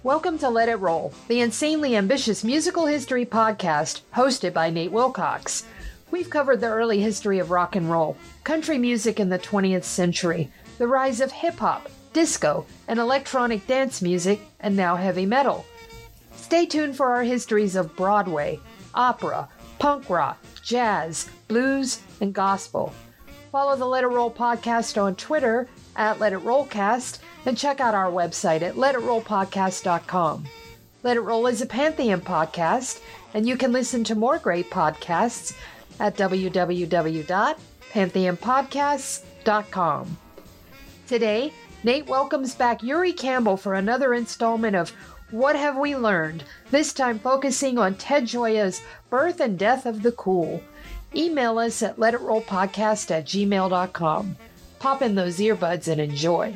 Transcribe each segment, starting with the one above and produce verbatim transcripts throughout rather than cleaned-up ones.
Welcome to Let It Roll, the insanely ambitious musical history podcast hosted by Nate Wilcox. We've covered the early history of rock and roll, country music in the twentieth century, the rise of hip-hop, disco, and electronic dance music, and now heavy metal. Stay tuned for our histories of Broadway, opera, punk rock, jazz, blues, and gospel. Follow the Let It Roll podcast on Twitter at Let It Rollcast, and check out our website at let it roll podcast dot com. Let It Roll is a Pantheon podcast, and you can listen to more great podcasts at w w w dot pantheon podcasts dot com. Today, Nate welcomes back Yuri Campbell for another installment of What Have We Learned, this time focusing on Ted Gioia's Birth and Death of the Cool. Email us at let it roll podcast at gmail dot com. Pop in those earbuds and enjoy.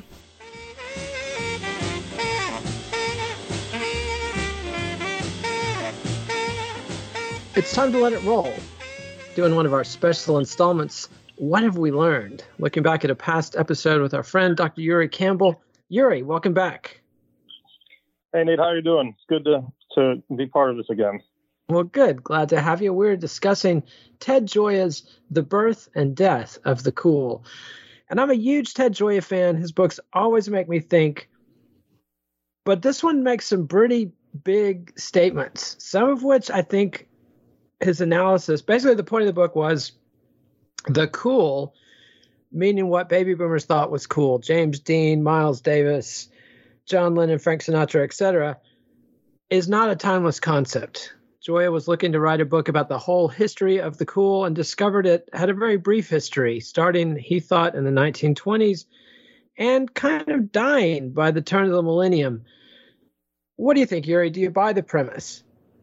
It's time to let it roll. Doing one of our special installments, What Have We Learned? Looking back at a past episode with our friend, Doctor Yuri Campbell. Yuri, welcome back. Hey, Nate, how are you doing? It's good to, to be part of this again. Well, good. Glad to have you. We're discussing Ted Gioia's The Birth and Death of the Cool. And I'm a huge Ted Gioia fan. His books always make me think. But this one makes some pretty big statements, some of which I think his analysis, basically the point of the book was the cool, meaning what baby boomers thought was cool. James Dean, Miles Davis, John Lennon, Frank Sinatra, et cetera, is not a timeless concept. Gioia was looking to write a book about the whole history of the cool and discovered it had a very brief history, starting, he thought, in the nineteen twenties and kind of dying by the turn of the millennium. What do you think, Yuri? Do you buy the premise?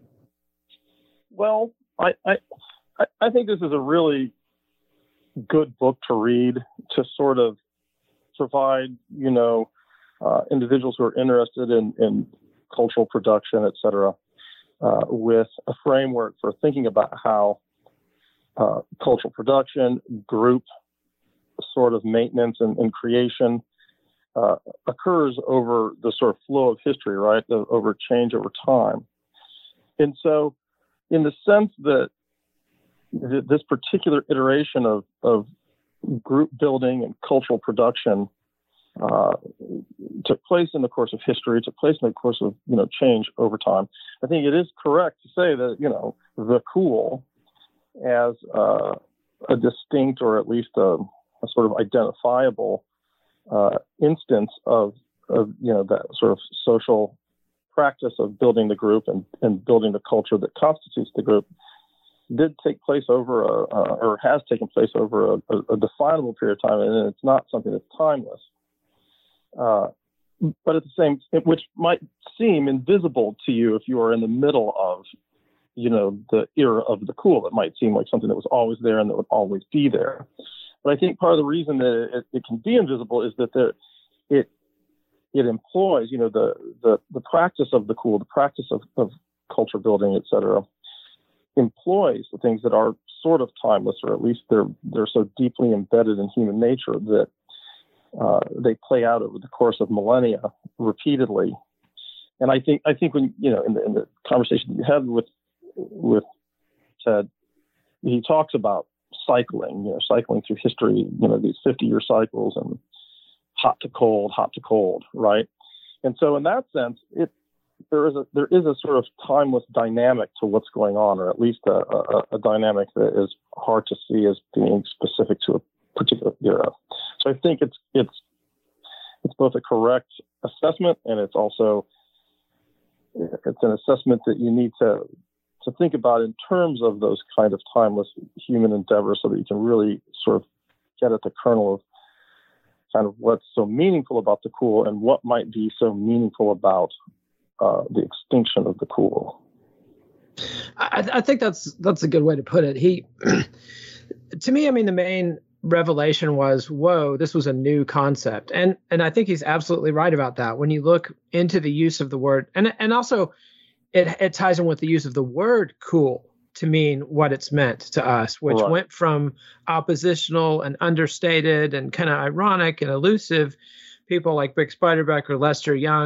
Well, I, I I think this is a really good book to read to sort of provide, you know, uh, individuals who are interested in, in cultural production, et cetera, uh, with a framework for thinking about how uh, cultural production, group sort of maintenance and, and creation uh, occurs over the sort of flow of history, right, the, over change over time. And so, in the sense that th- this particular iteration of, of group building and cultural production uh, took place in the course of history, took place in the course of, you know, change over time, I think it is correct to say that, you know, the cool as uh, a distinct or at least a, a sort of identifiable uh, instance of, of, you know, that sort of social practice of building the group and, and building the culture that constitutes the group did take place over a, uh, or has taken place over a, a, a definable period of time, and it's not something that's timeless. Uh, but at the same, which might seem invisible to you if you are in the middle of, you know, the era of the cool. It might seem like something that was always there and that would always be there. But I think part of the reason that it, it can be invisible is that there, it It employs, you know, the, the, the practice of the cool, the practice of, of culture building, et cetera, employs the things that are sort of timeless, or at least they're they're so deeply embedded in human nature that uh, they play out over the course of millennia repeatedly. And I think I think when, you know, in the, in the conversation that you had with with Ted, he talks about cycling, you know, cycling through history, you know, these fifty-year cycles and hot to cold, hot to cold, right? And so in that sense, it there is a there is a sort of timeless dynamic to what's going on, or at least a, a, a dynamic that is hard to see as being specific to a particular era. So I think it's it's it's both a correct assessment, and it's also it's an assessment that you need to to think about in terms of those kind of timeless human endeavors, so that you can really sort of get at the kernel of kind of what's so meaningful about the cool and what might be so meaningful about uh, the extinction of the cool. I, I think that's that's a good way to put it. He, to me, I mean, the main revelation was, whoa, this was a new concept. And and I think he's absolutely right about that. When you look into the use of the word, and and also it, it ties in with the use of the word cool to mean what it's meant to us, which right. went from oppositional and understated and kind of ironic and elusive people like Brick Spiderbeck or Lester Young,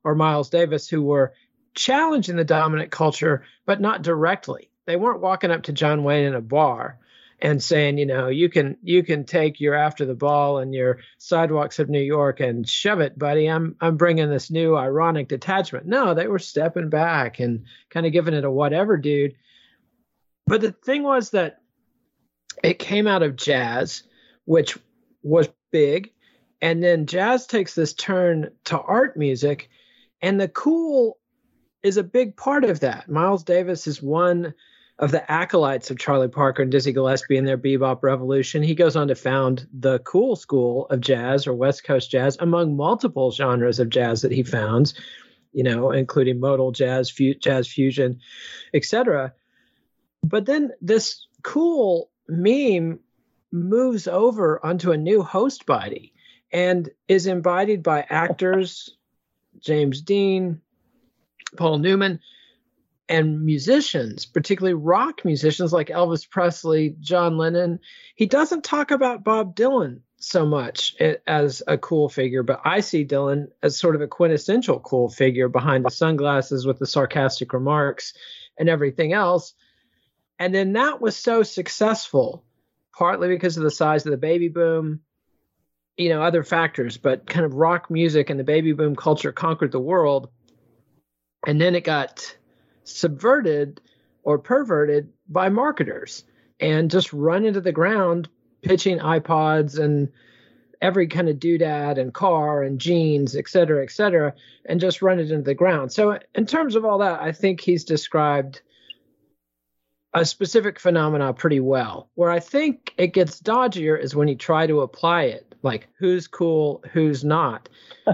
or Miles Davis, who were challenging the dominant culture, but not directly. They weren't walking up to John Wayne in a bar and saying, you know, you can you can take your After the Ball and your Sidewalks of New York and shove it, buddy. I'm I'm bringing this new ironic detachment. No, they were stepping back and kind of giving it a whatever, dude. But the thing was that it came out of jazz, which was big, and then jazz takes this turn to art music, and the cool is a big part of that. Miles Davis is one of the acolytes of Charlie Parker and Dizzy Gillespie and their bebop revolution. He goes on to found the cool school of jazz, or West Coast jazz, among multiple genres of jazz that he founds, you know, including modal jazz, fu- jazz fusion, et cetera. But then this cool meme moves over onto a new host body and is embodied by actors, James Dean, Paul Newman, and musicians, particularly rock musicians like Elvis Presley, John Lennon. He doesn't talk about Bob Dylan so much as a cool figure, but I see Dylan as sort of a quintessential cool figure behind the sunglasses with the sarcastic remarks and everything else. And then that was so successful, partly because of the size of the baby boom, you know, other factors, but kind of rock music and the baby boom culture conquered the world. And then it got subverted or perverted by marketers and just run into the ground, pitching iPods and every kind of doodad and car and jeans, et cetera, et cetera, and just run it into the ground. So in terms of all that, I think he's described a specific phenomena pretty well. Where I think it gets dodgier is when you try to apply it, like who's cool, who's not.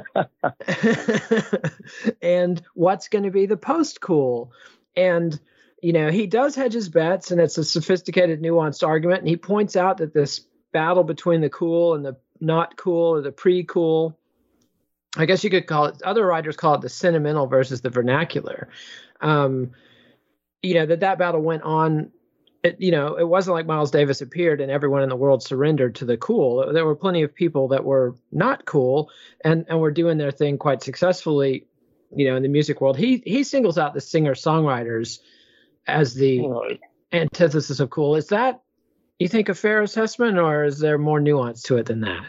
And what's going to be the post-cool. And, you know, he does hedge his bets, and it's a sophisticated, nuanced argument. And he points out that this battle between the cool and the not cool, or the pre-cool, I guess you could call it, other writers call it the sentimental versus the vernacular. Um, you know, that that battle went on. It, you know, it wasn't like Miles Davis appeared and everyone in the world surrendered to the cool. There were plenty of people that were not cool and, and were doing their thing quite successfully, you know, in the music world. He he singles out the singer-songwriters as the right. antithesis of cool. Is that, you think, a fair assessment, or is there more nuance to it than that?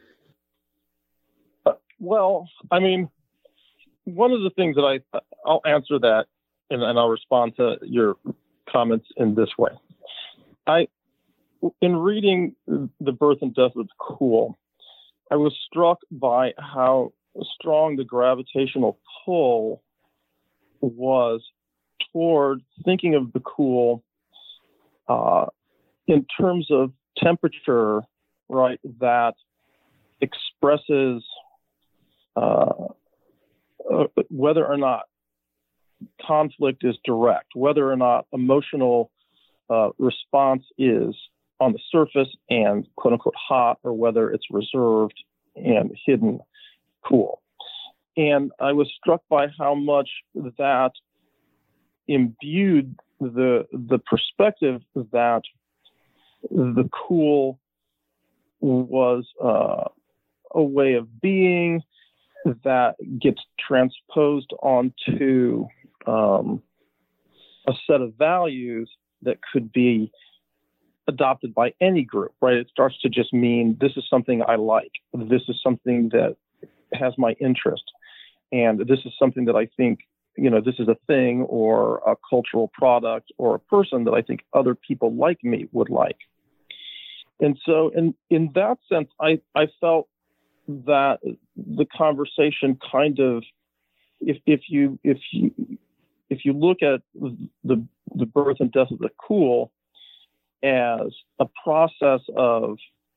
Uh, well, I mean, one of the things that I, I'll answer that, and, and I'll respond to your comments in this way. I, in reading The Birth and Death of the Cool, I was struck by how strong the gravitational pull was toward thinking of the cool uh, in terms of temperature, right, that expresses uh, uh, whether or not conflict is direct, whether or not emotional uh, response is on the surface and quote unquote hot, or whether it's reserved and hidden cool. And I was struck by how much that imbued the the perspective that the cool was uh, a way of being that gets transposed onto um, a set of values that could be adopted by any group, right? It starts to just mean this is something I like. This is something that has my interest. And this is something that I think, you know, this is a thing or a cultural product or a person that I think other people like me would like. And so in, in that sense, I, I felt that the conversation kind of, if, if you, if you, if you look at the, the birth and death of the cool as a process of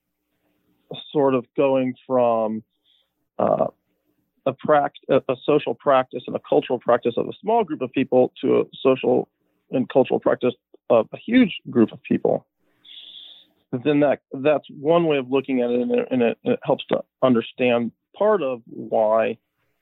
sort of going from uh, a, pract- a social practice and a cultural practice of a small group of people to a social and cultural practice of a huge group of people, then that that's one way of looking at it, and it, and it, it helps to understand part of why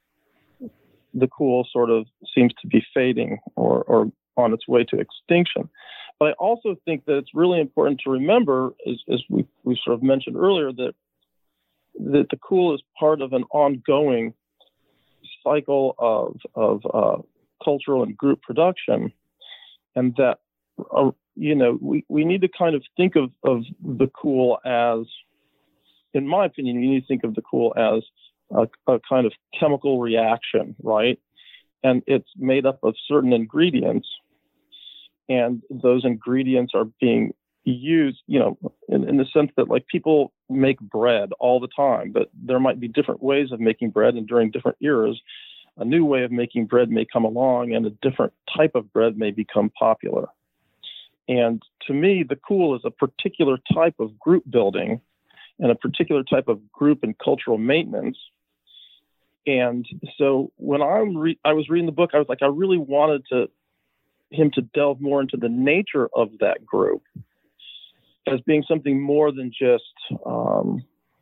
the cool sort of seems to be fading or, or on its way to extinction. But I also think that it's really important to remember, as, as we, we sort of mentioned earlier, that that the cool is part of an ongoing cycle of of uh, cultural and group production, and that uh, you know we, we need to kind of think of, of the cool as, in my opinion, you need to think of the cool as a, a kind of chemical reaction, right? And it's made up of certain ingredients, and those ingredients are being used, you know, in, in the sense that like people make bread all the time, but there might be different ways of making bread, and during different eras, a new way of making bread may come along, and a different type of bread may become popular. And to me, the cool is a particular type of group building and a particular type of group and cultural maintenance. And so when I'm re- I was reading the book, I was like, I really wanted to him to delve more into the nature of that group as being something more than just um,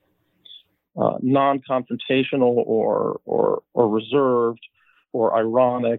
uh, non-confrontational or or or reserved or ironic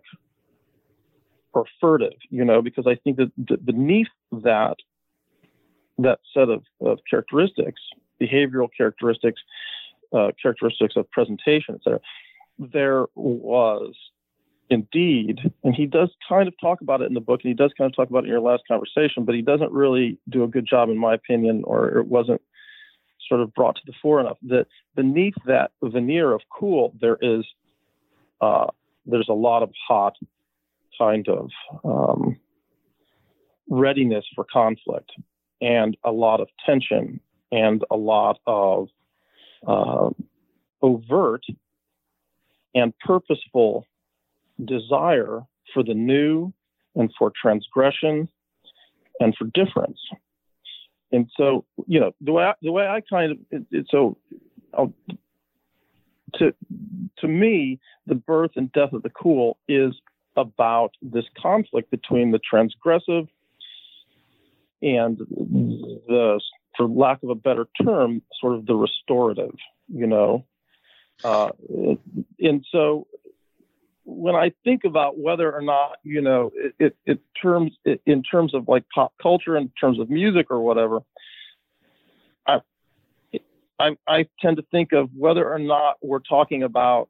or furtive, you know, because I think that d- beneath that that set of, of characteristics, behavioral characteristics, uh, characteristics of presentation, et cetera, there was indeed, and he does kind of talk about it in the book, and he does kind of talk about it in your last conversation, but he doesn't really do a good job, in my opinion, or it wasn't sort of brought to the fore enough, that beneath that veneer of cool, there is, uh, there's a lot of hot kind of um, readiness for conflict, and a lot of tension, and a lot of uh, overt and purposeful desire for the new and for transgression and for difference. And so, you know, the way I, the way I kind of it, it, so I'll, to to me, the birth and death of the cool is about this conflict between the transgressive and the, for lack of a better term, sort of the restorative, you know. Uh, and so when I think about whether or not, you know, it, it, it terms it, in terms of like pop culture, in terms of music or whatever, I, I I tend to think of whether or not we're talking about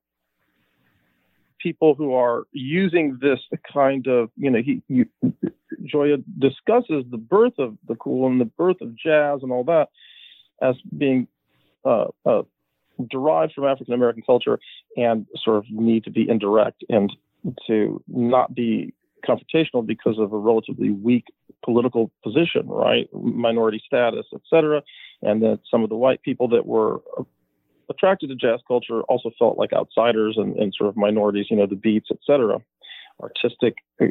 people who are using this kind of, you know, he, he Gioia discusses the birth of the cool and the birth of jazz and all that as being uh, uh, derived from African American culture and sort of need to be indirect and to not be confrontational because of a relatively weak political position, right? Minority status, et cetera. And that some of the white people that were attracted to jazz culture also felt like outsiders and, and sort of minorities, you know, the Beats, et cetera, artistic, uh,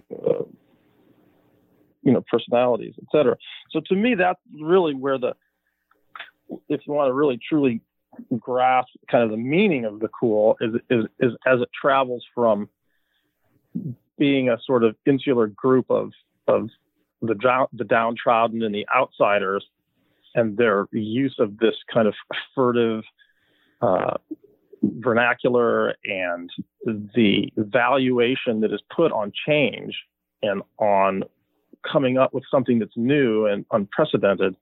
you know, personalities, et cetera. So to me, that's really where the, if you want to really truly grasp kind of the meaning of the cool is, is, is as it travels from being a sort of insular group of, of the, the downtrodden and the outsiders and their use of this kind of furtive uh, vernacular and the valuation that is put on change and on coming up with something that's new and unprecedented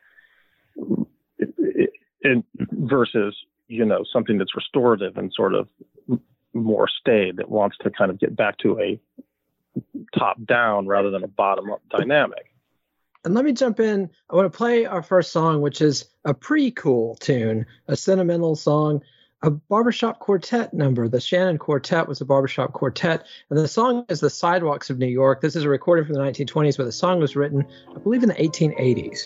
in, versus, you know, something that's restorative and sort of more staid that wants to kind of get back to a top down rather than a bottom up dynamic. And let me jump in. I want to play our first song, which is a pre-cool tune, a sentimental song, a barbershop quartet number. The Shannon Quartet was a barbershop quartet. And the song is The Sidewalks of New York. This is a recording from the nineteen twenties, but the song was written, I believe, in the eighteen eighties.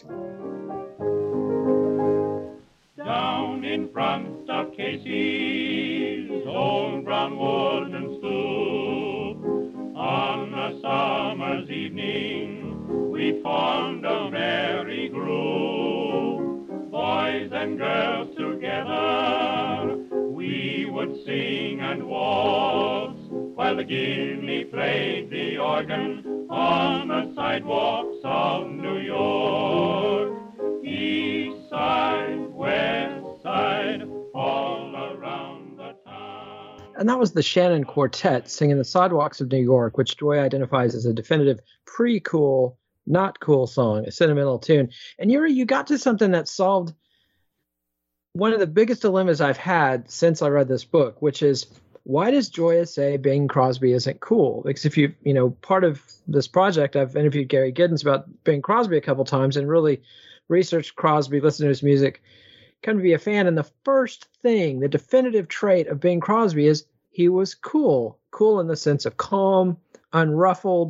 Down in front of Casey's old brown wooden stoop, on a summer's evening, we formed a merry group, boys and girls together. We would sing and waltz while the guinea played the organ on the sidewalks of New York. East side, west side, all around the town. And that was the Shannon Quartet singing The Sidewalks of New York, which Gioia identifies as a definitive pre-cool, not cool song, a sentimental tune. And Yuri, you got to something that solved one of the biggest dilemmas I've had since I read this book, which is why does Gioia say Bing Crosby isn't cool? Because if you, you know, part of this project, I've interviewed Gary Giddens about Bing Crosby a couple times and really researched Crosby, listened to his music, come to be a fan. And the first thing, the definitive trait of Bing Crosby is he was cool. Cool in the sense of calm, unruffled,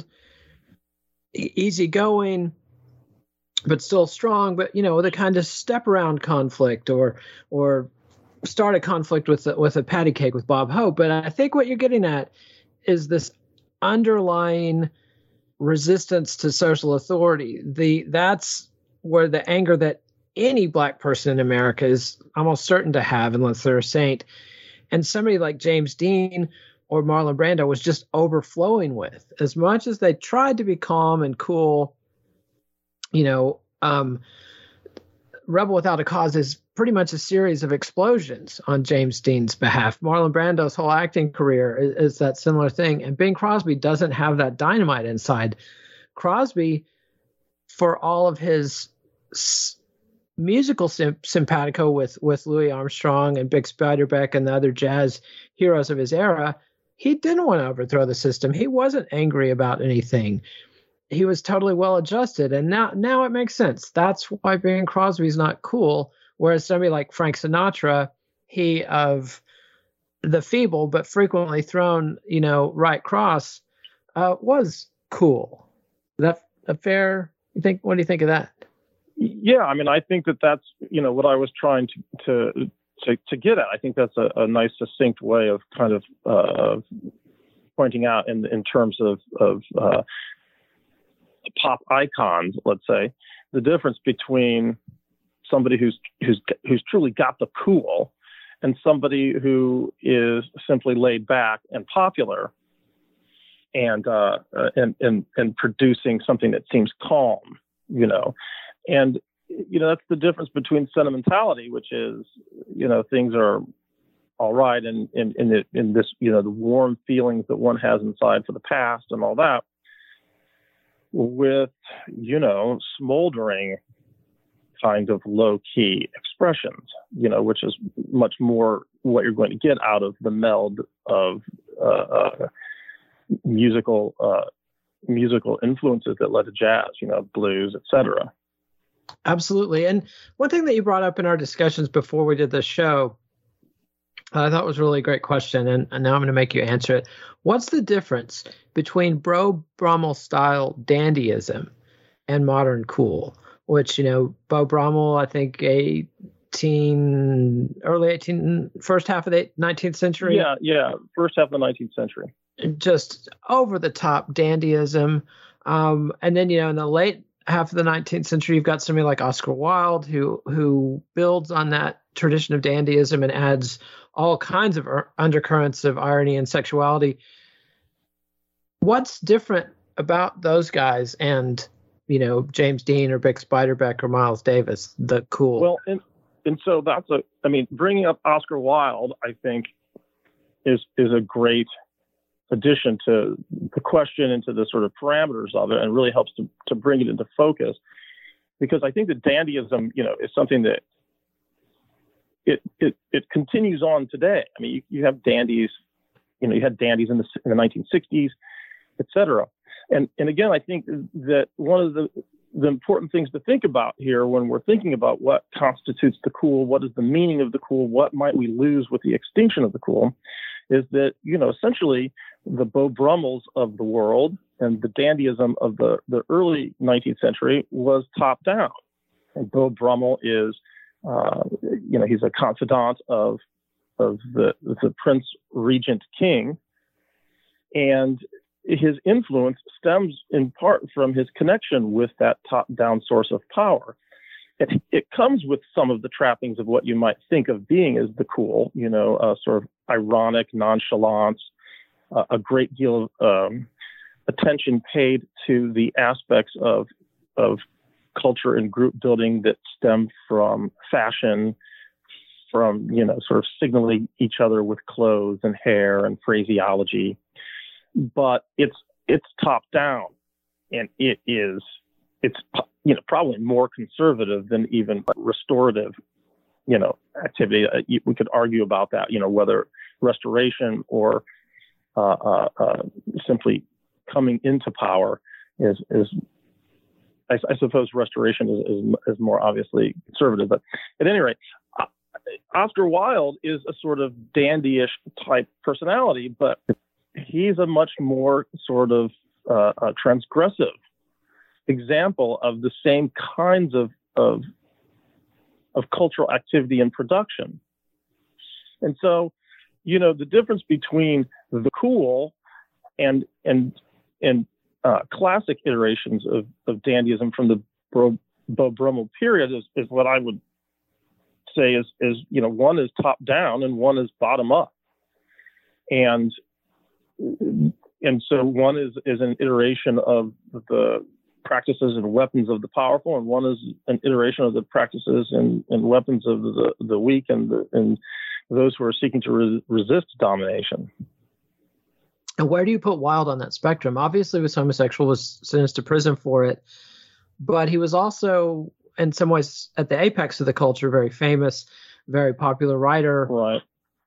e- easygoing, but still strong, but, you know, the kind of step around conflict or, or, start a conflict with a, with a patty cake with Bob Hope. But I think what you're getting at is this underlying resistance to social authority. The that's where the anger that any black person in America is almost certain to have, unless they're a saint, and somebody like James Dean or Marlon Brando was just overflowing with. As much as they tried to be calm and cool, you know, um, Rebel Without a Cause is pretty much a series of explosions on James Dean's behalf. Marlon Brando's whole acting career is, is that similar thing. And Bing Crosby doesn't have that dynamite inside. Crosby, for all of his s- musical sim- simpatico with, with Louis Armstrong and Bix Beiderbecke and the other jazz heroes of his era, he didn't want to overthrow the system. He wasn't angry about anything. He was totally well adjusted. And now, now it makes sense. That's why Bing Crosby's not cool. Whereas somebody like Frank Sinatra, he of the feeble but frequently thrown, you know, right cross, uh, was cool. Is that a fair? You think? What do you think of that? Yeah, I mean, I think that that's, you know, what I was trying to to to, to get at. I think that's a, a nice, succinct way of kind of uh, pointing out in in terms of of uh, pop icons, let's say, the difference between somebody who's who's who's truly got the cool and somebody who is simply laid back and popular and uh, and and and producing something that seems calm, you know. And you know, that's the difference between sentimentality, which is, you know, things are all right, and in in, in, in this, you know, the warm feelings that one has inside for the past and all that, with, you know, smoldering kind of low-key expressions, you know, which is much more what you're going to get out of the meld of uh, uh, musical uh, musical influences that led to jazz, you know, blues, et cetera. Absolutely. And one thing that you brought up in our discussions before we did this show, I thought was a really great question, and, and now I'm going to make you answer it. What's the difference between Beau Brummel style dandyism and modern cool? Which, you know, Beau Brummel, I think eighteen, early eighteen, first half of the nineteenth century. Yeah, yeah, first half of the nineteenth century. Just over the top dandyism. Um, and then, you know, in the late half of the nineteenth century, you've got somebody like Oscar Wilde who who builds on that tradition of dandyism and adds all kinds of undercurrents of irony and sexuality. What's different about those guys and, you know, James Dean or Bix Beiderbecke or Miles Davis, the cool? Well, and and so that's a, I mean, bringing up Oscar Wilde, I think, is is a great addition to the question and to the sort of parameters of it, and really helps to to bring it into focus, because I think that dandyism, you know, is something that it it it continues on today. I mean, you, you have dandies, you know, you had dandies in the in the nineteen sixties, et cetera. And and again, I think that one of the the important things to think about here when we're thinking about what constitutes the cool, what is the meaning of the cool, what might we lose with the extinction of the cool, is that, you know, essentially the Beau Brummels of the world and the dandyism of the, the early nineteenth century was top down. And Beau Brummel is, uh, you know, he's a confidant of of the the Prince Regent King, and his influence stems in part from his connection with that top-down source of power. It, it comes with some of the trappings of what you might think of being as the cool, you know, uh, sort of ironic nonchalance, uh, a great deal of um, attention paid to the aspects of of culture and group building that stem from fashion, from, you know, sort of signaling each other with clothes and hair and phraseology. But it's it's top down, and it is it's you know probably more conservative than even restorative, you know, activity. Uh, we could argue about that, you know, whether restoration or uh, uh, uh, simply coming into power is, is I, I suppose restoration is, is, is more obviously conservative. But at any rate, uh, Oscar Wilde is a sort of dandyish type personality, but he's a much more sort of uh, uh, transgressive example of the same kinds of, of of cultural activity and production. And so, you know, the difference between the cool and and and uh, classic iterations of, of dandyism from the Beau, Beau Brummel period is, is what I would say is, is, you know, one is top down and one is bottom up. And and so one is, is an iteration of the practices and weapons of the powerful, and one is an iteration of the practices and, and weapons of the, the weak and the, and those who are seeking to re- resist domination. And where do you put Wilde on that spectrum? Obviously, he was homosexual, was sentenced to prison for it, but he was also, in some ways, at the apex of the culture, very famous, very popular writer. Right.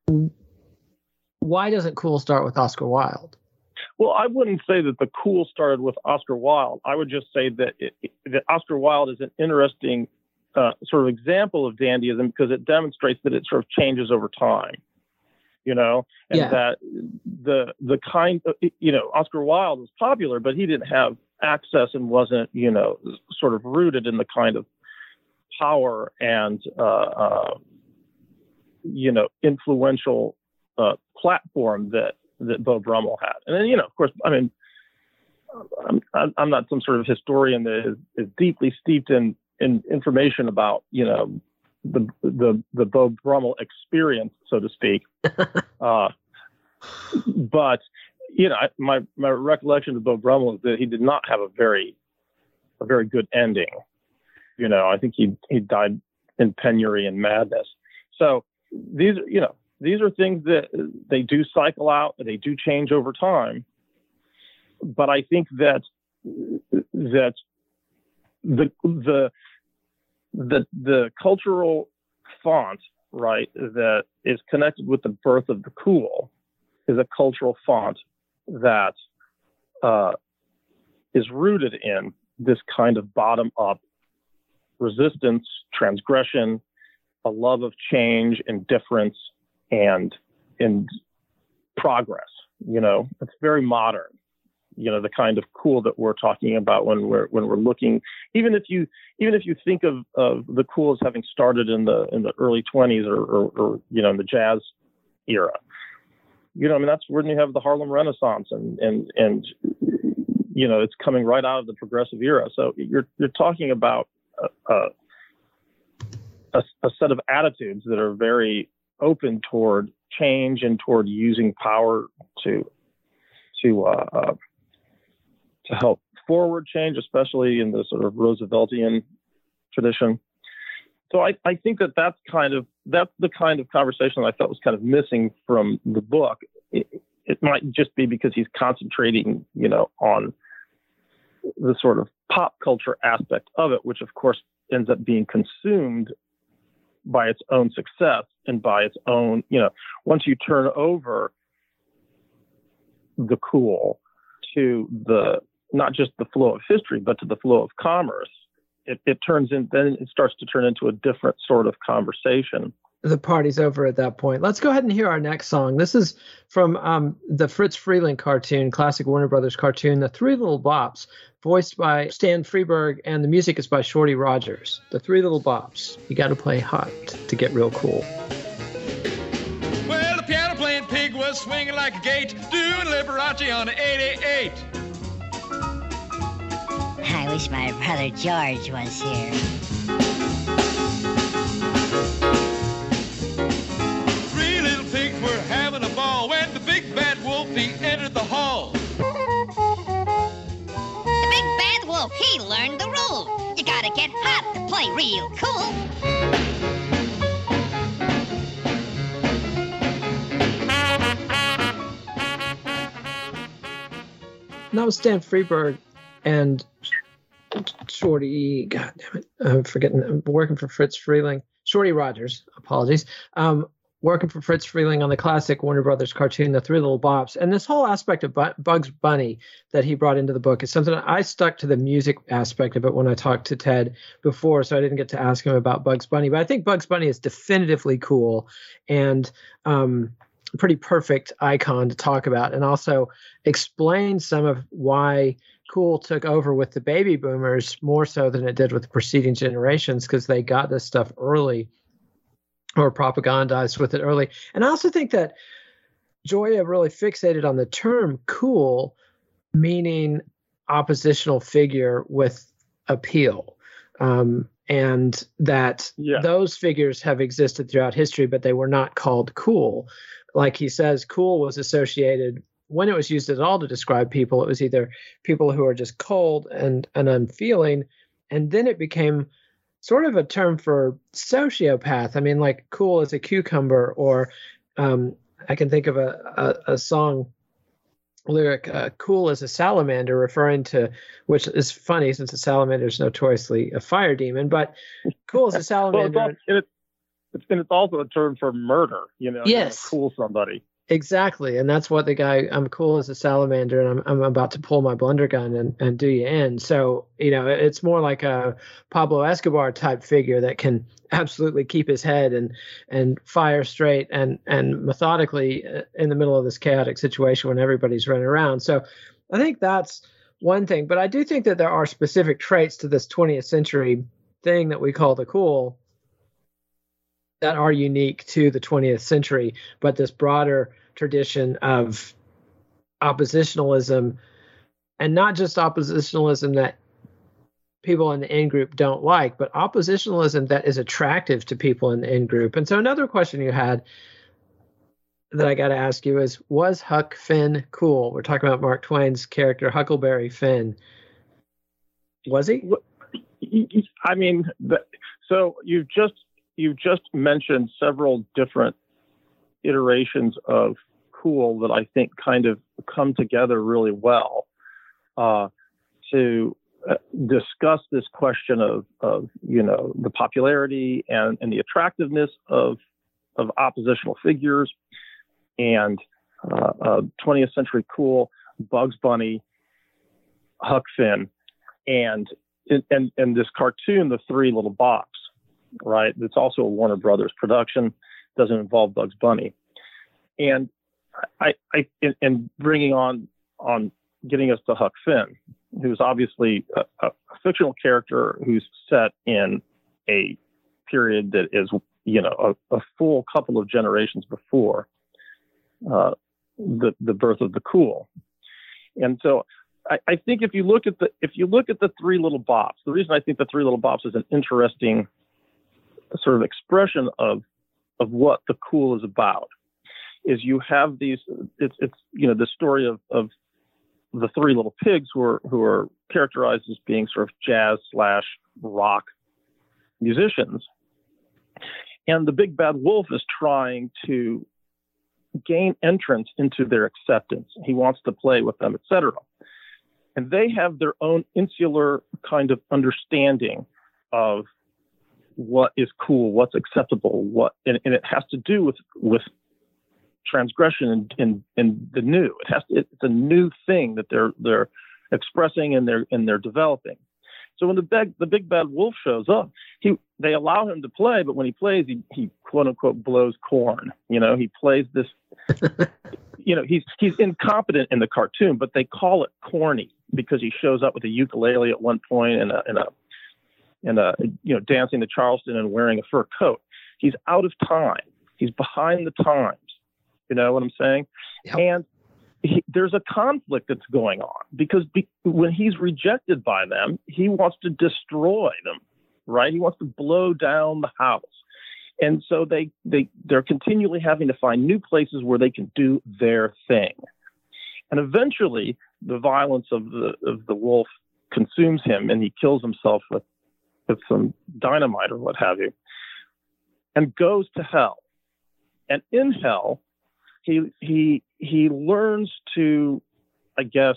Why doesn't cool start with Oscar Wilde? Well, I wouldn't say that the cool started with Oscar Wilde. I would just say that it, it, that Oscar Wilde is an interesting uh, sort of example of dandyism because it demonstrates that it sort of changes over time, you know, and yeah. that the the kind of, you know, Oscar Wilde was popular, but he didn't have access and wasn't, you know, sort of rooted in the kind of power and, uh, uh, you know, influential uh, platform that that Beau Brummel had. And then, you know, of course, I mean, I'm, I'm not some sort of historian that is, is deeply steeped in, in information about, you know, the, the, the Beau Brummel experience, so to speak. uh, but, you know, my, my recollection of Beau Brummel is that he did not have a very, a very good ending. You know, I think he, he died in penury and madness. So these are, you know, These are things that they do cycle out, they do change over time. But I think that that the the the the cultural font, right, that is connected with the birth of the cool, is a cultural font that uh, is rooted in this kind of bottom-up resistance, transgression, a love of change, indifference, and and progress. You know, it's very modern, you know, the kind of cool that we're talking about when we're when we're looking, even if you even if you think of, of the cool as having started in the in the early twenties or, or, or you know, in the jazz era. You know, I mean, that's when you have the Harlem Renaissance and and and you know, it's coming right out of the progressive era. So you're you're talking about a, a, a set of attitudes that are very open toward change and toward using power to to uh, uh, to help forward change, especially in the sort of Rooseveltian tradition. So I, I think that that's kind of that's the kind of conversation I thought was kind of missing from the book. It, it might just be because he's concentrating, you know, on the sort of pop culture aspect of it, which of course ends up being consumed by its own success and by its own, you know, once you turn over the cool to the, not just the flow of history, but to the flow of commerce, it, it turns in, then it starts to turn into a different sort of conversation. The party's over at that point. Let's go ahead and hear our next song. This is from um, the Fritz Freeland cartoon, classic Warner Brothers cartoon, The Three Little Bops, voiced by Stan Freberg, and the music is by Shorty Rogers. The Three Little Bops. You got to play hot to get real cool. Well, the piano playing pig was swinging like a gate, doing Liberace on an eighty-eight. I wish my brother George was here. Three little pigs were having a ball when the big bad wolf, he entered the hall. The big bad wolf, he learned the rule. You gotta get hot to play real cool. That was Stan Freberg and Shorty, God damn it, I'm forgetting, I'm working for Fritz Freeling, Shorty Rogers, apologies. Um, working for Fritz Freleng on the classic Warner Brothers cartoon, The Three Little Bops. And this whole aspect of Bu- Bugs Bunny that he brought into the book is something I stuck to the music aspect of it when I talked to Ted before, so I didn't get to ask him about Bugs Bunny. But I think Bugs Bunny is definitively cool and um, a pretty perfect icon to talk about, and also explain some of why cool took over with the baby boomers more so than it did with the preceding generations, because they got this stuff early or propagandized with it early. And I also think that Gioia really fixated on the term cool, meaning oppositional figure with appeal. Um, and that yeah. those figures have existed throughout history, but they were not called cool. Like he says, cool was associated, when it was used at all to describe people, it was either people who are just cold and, and unfeeling. And then it became sort of a term for sociopath. I mean, like cool as a cucumber, or um, I can think of a, a, a song lyric, uh, cool as a salamander, referring to, which is funny since a salamander is notoriously a fire demon, but cool as a salamander. well, it's, all, it's, it's, and it's also a term for murder, you know, yes. You know, cool somebody. Exactly. And that's what the guy, I'm cool as a salamander, and I'm I'm about to pull my blunder gun and, and do you in. So, you know, it's more like a Pablo Escobar type figure that can absolutely keep his head and and fire straight and, and methodically in the middle of this chaotic situation when everybody's running around. So I think that's one thing. But I do think that there are specific traits to this twentieth century thing that we call the cool that are unique to the twentieth century, but this broader tradition of oppositionalism, and not just oppositionalism that people in the in-group don't like, but oppositionalism that is attractive to people in the in-group. And so another question you had that I got to ask you is, was Huck Finn cool? We're talking about Mark Twain's character, Huckleberry Finn. Was he? I mean, so you've just You've just mentioned several different iterations of cool that I think kind of come together really well uh, to uh, discuss this question of, of, you know, the popularity and, and the attractiveness of of oppositional figures, and uh, uh, twentieth century cool, Bugs Bunny, Huck Finn, and and and this cartoon, The Three Little Bops. Right. It's also a Warner Brothers production. Doesn't involve Bugs Bunny. And I, I, in bringing on, on getting us to Huck Finn, who's obviously a, a fictional character who's set in a period that is, you know, a, a full couple of generations before uh, the the birth of the cool. And so I, I think if you look at the if you look at the Three Little Bops, the reason I think the Three Little Bops is an interesting sort of expression of of what the cool is about is you have these it's it's you know the story of of the three little pigs who are who are characterized as being sort of jazz slash rock musicians, and the big bad wolf is trying to gain entrance into their acceptance. He wants to play with them, et cetera. And they have their own insular kind of understanding of what is cool, what's acceptable, what, and, and it has to do with, with transgression and, and, and the new. It has to, it's a new thing that they're, they're expressing and they're, and they're developing. So when the big, the big bad wolf shows up, he, they allow him to play, but when he plays, he, he quote unquote blows corn. You know, he plays this, you know, he's, he's incompetent in the cartoon, but they call it corny because he shows up with a ukulele at one point and a, and a, and uh, you know, dancing to Charleston and wearing a fur coat. He's out of time. He's behind the times. You know what I'm saying? Yep. And he, there's a conflict that's going on because be, when he's rejected by them, he wants to destroy them, right? He wants to blow down the house. And so they, they, they're continually having to find new places where they can do their thing. And eventually the violence of the, of the wolf consumes him and he kills himself with with some dynamite or what have you, and goes to hell. And in hell, he he he learns to, I guess,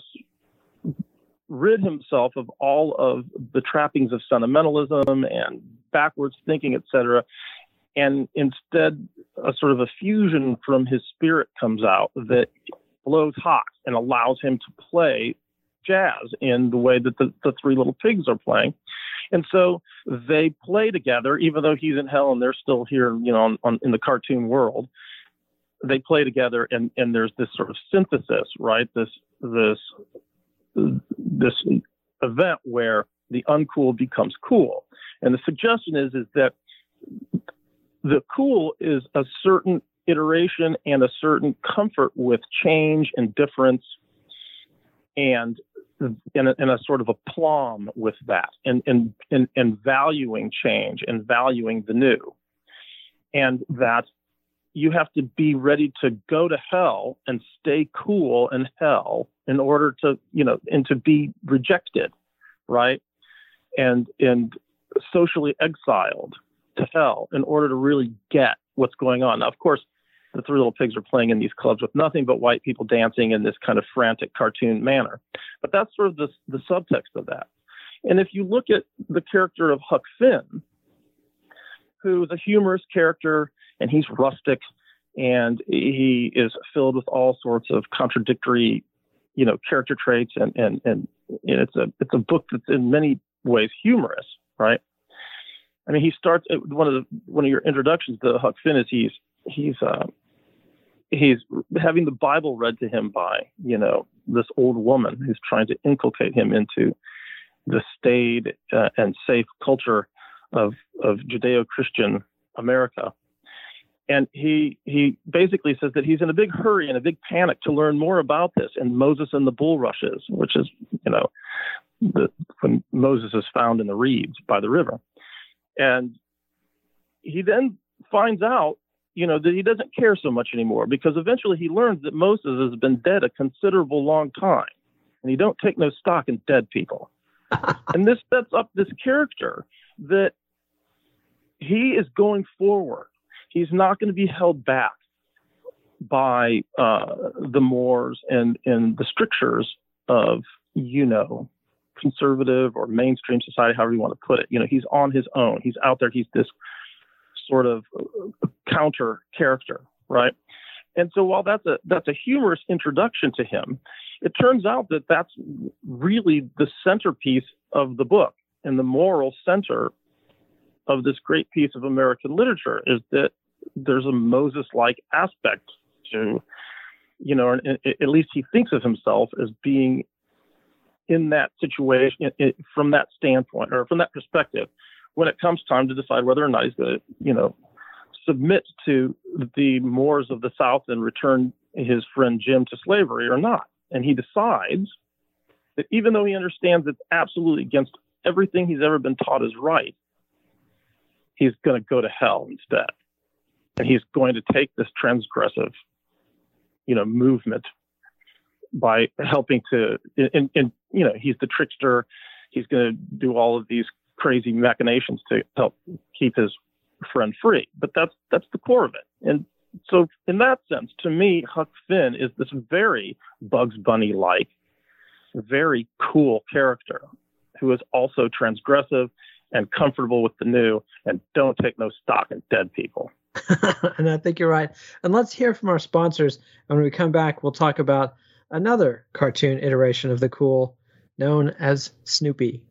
rid himself of all of the trappings of sentimentalism and backwards thinking, et cetera, and instead a sort of a fusion from his spirit comes out that blows hot and allows him to play jazz in the way that the, the Three Little Pigs are playing. And so they play together, even though he's in hell and they're still here, you know, on, on, in the cartoon world. They play together, and, and there's this sort of synthesis, right? This this this event where the uncool becomes cool. And the suggestion is is that the cool is a certain iteration and a certain comfort with change and difference, and in a, in a sort of a plum with that, and, and, and, and valuing change and valuing the new. And that you have to be ready to go to hell and stay cool in hell in order to, you know, and to be rejected, right? And, and socially exiled to hell in order to really get what's going on. Now, of course, the Three Little Pigs are playing in these clubs with nothing but white people dancing in this kind of frantic cartoon manner. But that's sort of the, the subtext of that. And if you look at the character of Huck Finn, who's a humorous character, and he's rustic, and he is filled with all sorts of contradictory, you know, character traits, and and and it's a it's a book that's in many ways humorous, right? I mean, he starts one of the one of your introductions to Huck Finn is he's he's uh, he's having the Bible read to him by, you know, this old woman who's trying to inculcate him into the staid uh, and safe culture of of Judeo-Christian America. And he he basically says that he's in a big hurry and a big panic to learn more about this in Moses and the Bulrushes, which is, you know, the, when Moses is found in the reeds by the river. And he then finds out, you know, that he doesn't care so much anymore, because eventually he learns that Moses has been dead a considerable long time, and he don't take no stock in dead people. And this sets up this character that he is going forward. He's not going to be held back by uh, the mores and, and the strictures of, you know, conservative or mainstream society, however you want to put it. You know, he's on his own. He's out there. He's this sort of counter character, right? And so while that's a that's a humorous introduction to him, it turns out that that's really the centerpiece of the book, and the moral center of this great piece of American literature is that there's a Moses-like aspect to, you know, and at least he thinks of himself as being in that situation from that standpoint, or from that perspective, when it comes time to decide whether or not he's going to, you know, submit to the Moors of the South and return his friend Jim to slavery or not. And he decides that even though he understands it's absolutely against everything he's ever been taught is right, he's going to go to hell instead. And he's going to take this transgressive, you know, movement by helping to, and, and you know, he's the trickster. He's going to do all of these crazy machinations to help keep his friend free. But that's that's the core of it. And so in that sense, to me, Huck Finn is this very Bugs Bunny-like, very cool character who is also transgressive and comfortable with the new, and don't take no stock in dead people. And I think you're right. And let's hear from our sponsors. And when we come back, we'll talk about another cartoon iteration of the cool known as Snoopy.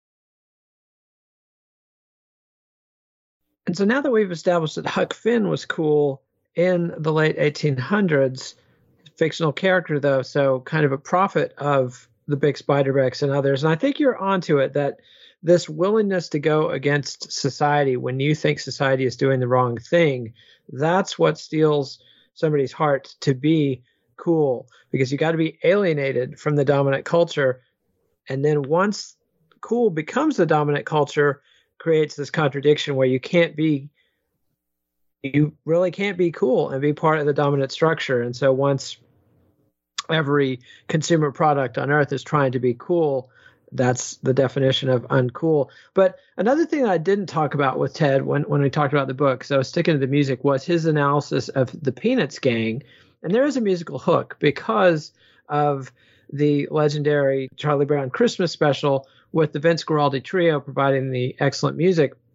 And so now that we've established that Huck Finn was cool in the late eighteen hundreds, fictional character though, so kind of a prophet of the Big Spiderwecks and others. And I think you're onto it, that this willingness to go against society when you think society is doing the wrong thing, that's what steals somebody's heart to be cool, because you got to be alienated from the dominant culture. And then once cool becomes the dominant culture, creates this contradiction where you can't be, you really can't be cool and be part of the dominant structure. And so once every consumer product on earth is trying to be cool, that's the definition of uncool. But another thing that I didn't talk about with Ted when, when we talked about the book, so I was sticking to the music, was his analysis of the Peanuts gang. And there is a musical hook because of the legendary Charlie Brown Christmas special with the Vince Guaraldi Trio providing the excellent music.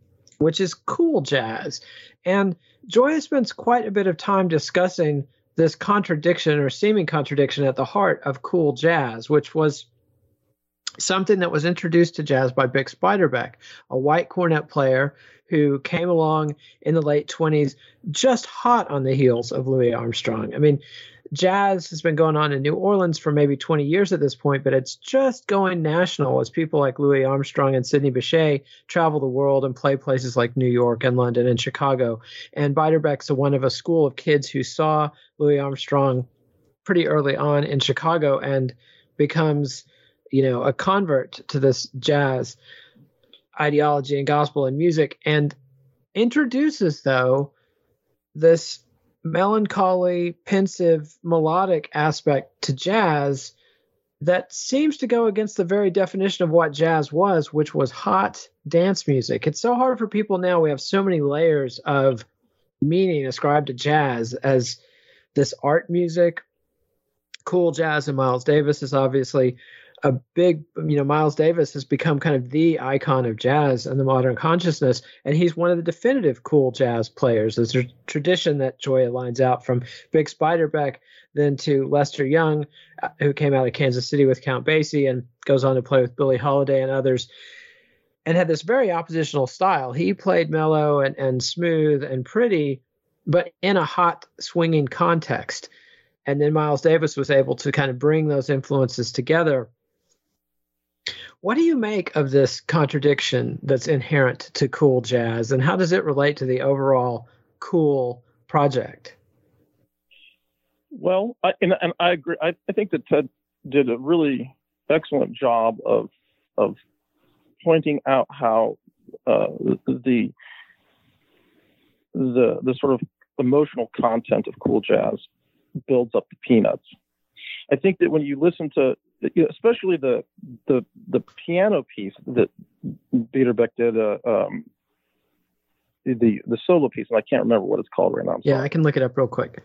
which is cool jazz. And Gioia spends quite a bit of time discussing this contradiction or seeming contradiction at the heart of cool jazz, which was something that was introduced to jazz by Bix Beiderbecke, a white cornet player who came along in the late twenties, just hot on the heels of Louis Armstrong. I mean, jazz has been going on in New Orleans for maybe twenty years at this point, but it's just going national as people like Louis Armstrong and Sidney Bechet travel the world and play places like New York and London and Chicago. And Beiderbecke's one of a school of kids who saw Louis Armstrong pretty early on in Chicago and becomes, you know, a convert to this jazz ideology and gospel and music, and introduces, though, this melancholy, pensive, melodic aspect to jazz that seems to go against the very definition of what jazz was, which was hot dance music. It's so hard for people now. We have so many layers of meaning ascribed to jazz as this art music. Cool jazz and Miles Davis is obviously a big, you know, Miles Davis has become kind of the icon of jazz in the modern consciousness, and he's one of the definitive cool jazz players. There's a tradition that Gioia lines out from Bix Beiderbecke, then to Lester Young, who came out of Kansas City with Count Basie and goes on to play with Billie Holiday and others, and had this very oppositional style. He played mellow and, and smooth and pretty, but in a hot, swinging context. And then Miles Davis was able to kind of bring those influences together. What do you make of this contradiction that's inherent to cool jazz, and how does it relate to the overall cool project? Well, I, and, and I agree. I, I think that Ted did a really excellent job of of pointing out how uh, the the the sort of emotional content of cool jazz builds up the Peanuts. I think that when you listen to, especially the the the piano piece that Beiderbecke did, uh, um, the the solo piece, and I can't remember what it's called right now. I'm yeah, sorry. I can look it up real quick.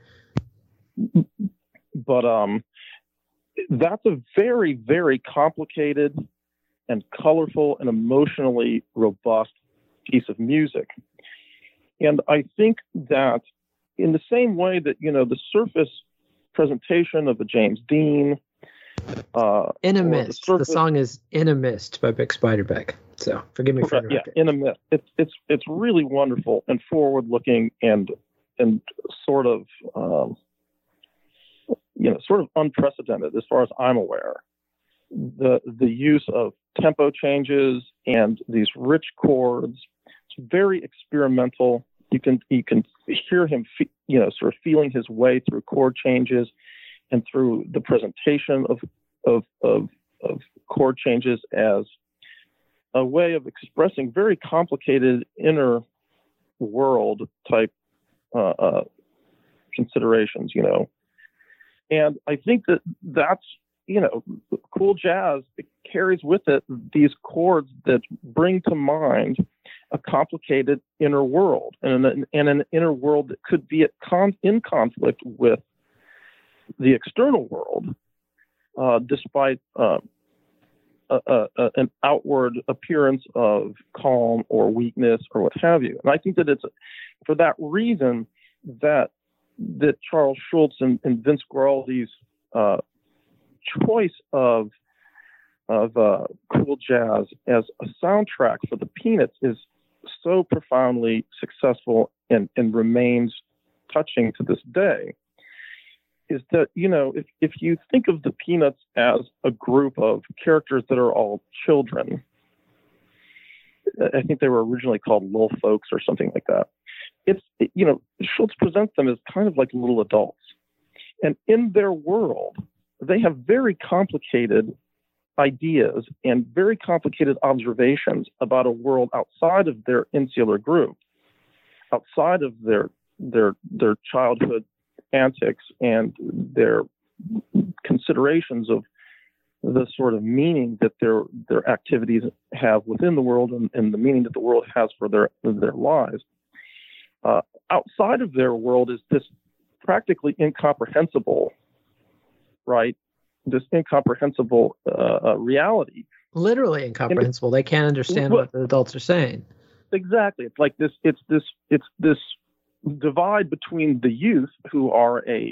But um, that's a very, very complicated and colorful and emotionally robust piece of music. And I think that in the same way that, you know, the surface presentation of a James Dean. Uh, In a Mist. The, surface, the song is In a Mist by Bix Beiderbecke. So forgive me for correct, interrupting. Yeah, In a Mist. It's it's it's really wonderful and forward looking and and sort of um, you know sort of unprecedented as far as I'm aware. The the use of tempo changes and these rich chords. It's very experimental. You can you can hear him fe- you know sort of feeling his way through chord changes and through the presentation of of of, of chord changes as a way of expressing very complicated inner world type uh, uh, considerations, you know. And I think that that's, you know, cool jazz, it carries with it these chords that bring to mind a complicated inner world and an, and an inner world that could be at con- in conflict with the external world, uh, despite uh, a, a, a, an outward appearance of calm or weakness or what have you. And I think that it's for that reason that that Charles Schulz and, and Vince Guaraldi's uh, choice of of uh, cool jazz as a soundtrack for the Peanuts is so profoundly successful and, and remains touching to this day. Is that, you know, if, if you think of the Peanuts as a group of characters that are all children, I think they were originally called little folks or something like that. It's, you know, Schulz presents them as kind of like little adults. And in their world, they have very complicated ideas and very complicated observations about a world outside of their insular group, outside of their their their childhood antics and their considerations of the sort of meaning that their their activities have within the world and, and the meaning that the world has for their their lives. Uh, outside of their world is this practically incomprehensible, right? This incomprehensible uh, uh, reality. Literally incomprehensible. They can't understand well, what the adults are saying. exactly. It's like this. It's this. It's this divide between the youth, who are a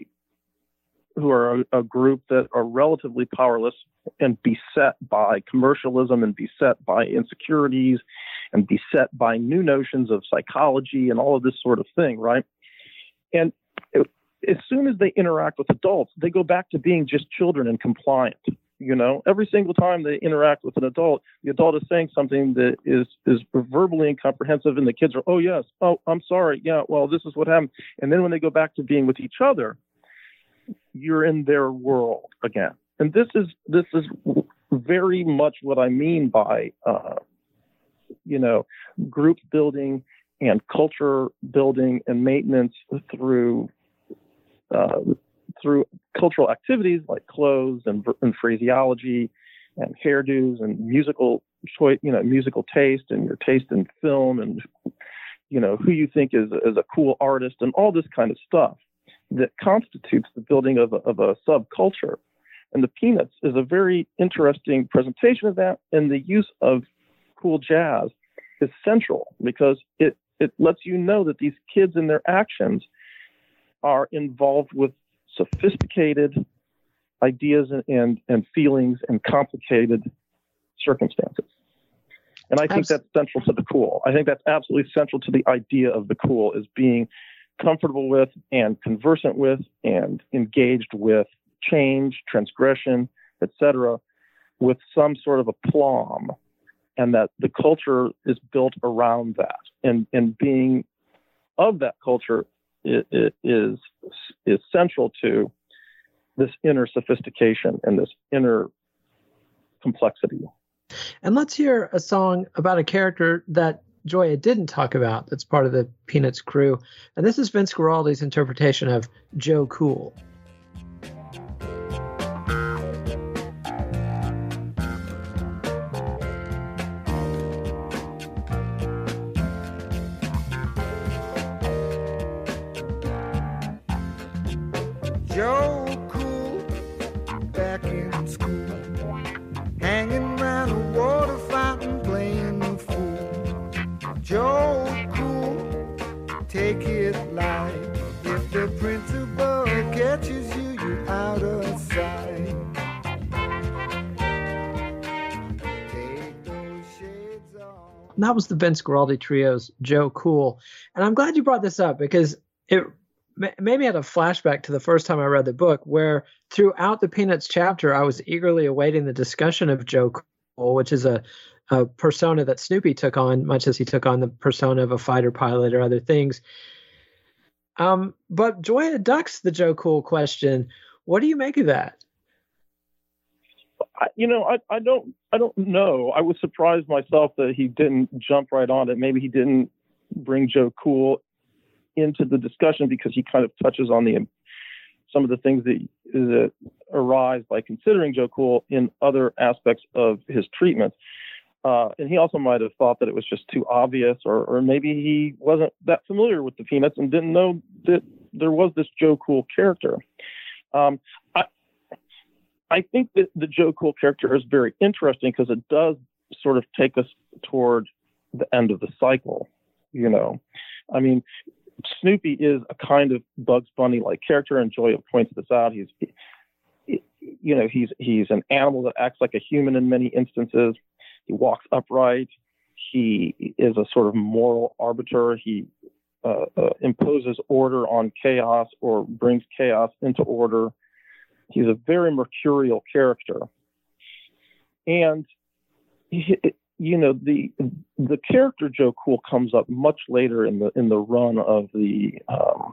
who are a, a group that are relatively powerless and beset by commercialism and beset by insecurities and beset by new notions of psychology and all of this sort of thing, right? And it, as soon as they interact with adults, they go back to being just children and compliant. You know, every single time they interact with an adult, the adult is saying something that is is verbally incomprehensive, and the kids are, oh, yes, oh, I'm sorry, yeah, well, this is what happened. And then when they go back to being with each other, you're in their world again. And this is this is very much what I mean by, uh, you know, group building and culture building and maintenance through uh, through cultural activities like clothes and, and phraseology and hairdos and musical choice, you know, musical taste and your taste in film and, you know, who you think is, is a cool artist and all this kind of stuff that constitutes the building of a, of a subculture. And the Peanuts is a very interesting presentation of that. And the use of cool jazz is central because it, it lets you know that these kids in their actions are involved with sophisticated ideas and, and, and feelings and complicated circumstances. And I think Absolutely. That's central to the cool. I think that's absolutely central to the idea of the cool, is being comfortable with and conversant with and engaged with change, transgression, et cetera, with some sort of aplomb, and that the culture is built around that. And, and being of that culture it, it is is central to this inner sophistication and this inner complexity. And let's hear a song about a character that Gioia didn't talk about that's part of the Peanuts crew. And this is Vince Guaraldi's interpretation of Joe Cool. Joe Cool, back in school, hanging around a water fountain playing the fool. Joe Cool, take it light. If the principal catches you, you're out of sight. Take those shades off. And that was the Vince Guaraldi Trio's Joe Cool. And I'm glad you brought this up because it made me have a flashback to the first time I read the book, where throughout the Peanuts chapter, I was eagerly awaiting the discussion of Joe Cool, which is a, a persona that Snoopy took on, much as he took on the persona of a fighter pilot or other things. Um, but Gioia ducks the Joe Cool question. What do you make of that? I, you know, I, I don't, I don't know. I was surprised myself that he didn't jump right on it. Maybe he didn't bring Joe Cool into the discussion because he kind of touches on the some of the things that, that arise by considering Joe Cool in other aspects of his treatment. Uh, and he also might have thought that it was just too obvious, or, or maybe he wasn't that familiar with the Peanuts and didn't know that there was this Joe Cool character. Um, I, I think that the Joe Cool character is very interesting because it does sort of take us toward the end of the cycle. You know, I mean, Snoopy is a kind of Bugs Bunny-like character, and Gioia points this out. He's, you know, he's he's an animal that acts like a human in many instances. He walks upright. He is a sort of moral arbiter. He uh, uh, imposes order on chaos or brings chaos into order. He's a very mercurial character, and he, you know, the the character Joe Cool comes up much later in the in the run of the um,